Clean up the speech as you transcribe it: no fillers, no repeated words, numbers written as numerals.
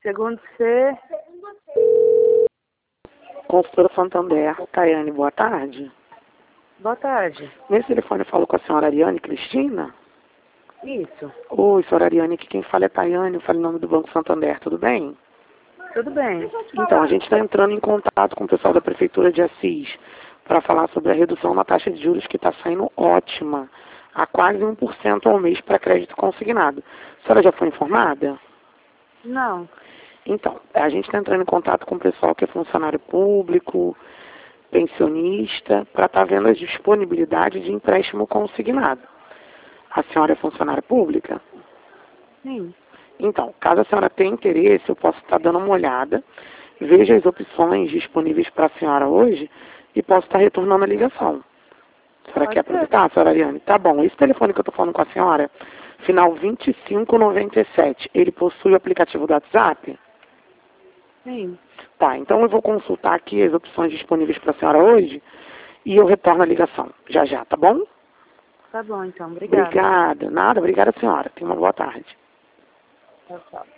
Segundo C. Consultora Santander, Tayane, boa tarde. Boa tarde. Nesse telefone eu falo com a senhora Ariane Cristina? Isso. Oi, senhora Ariane, aqui quem fala é Tayane, eu falo em nome do Banco Santander, tudo bem? Tudo bem. Então, a gente está entrando em contato com o pessoal da Prefeitura de Assis para falar sobre a redução na taxa de juros que está saindo ótima, a quase 1% ao mês para crédito consignado. A senhora já foi informada? Não. Então, a gente está entrando em contato com o pessoal que é funcionário público, pensionista, para estar vendo a disponibilidade de empréstimo consignado. A senhora é funcionária pública? Sim. Então, caso a senhora tenha interesse, eu posso estar dando uma olhada, veja as opções disponíveis para a senhora hoje e posso estar retornando a ligação. A senhora quer aproveitar, senhora Ariane? Tá bom. Esse telefone que eu estou falando com a senhora, final 2597, ele possui o aplicativo do WhatsApp? Sim. Tá, então eu vou consultar aqui as opções disponíveis para a senhora hoje e eu retorno a ligação. Já já, tá bom? Tá bom, então. Obrigada. Obrigada. Nada, obrigada, senhora. Tenha uma boa tarde. Tchau, tchau.